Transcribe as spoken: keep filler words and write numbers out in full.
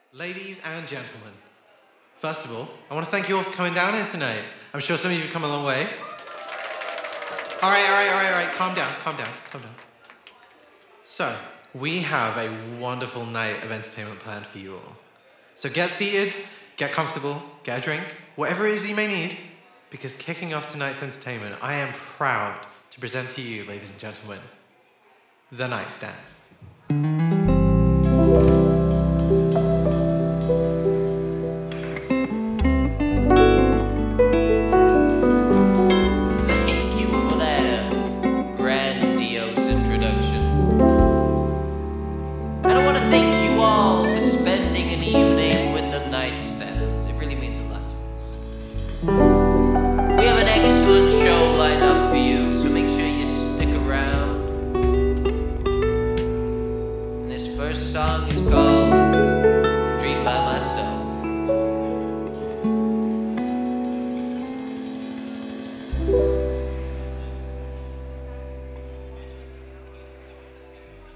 Ladies and gentlemen, first of all, I want to thank you all for coming down here tonight. I'm sure some of you have come a long way. All right, all right, all right, all right, calm down, calm down, calm down. So, we have a wonderful night of entertainment planned for you all. So get seated, get comfortable, get a drink, whatever it is you may need, because kicking off tonight's entertainment, I am proud to present to you, ladies and gentlemen, The Nightstands.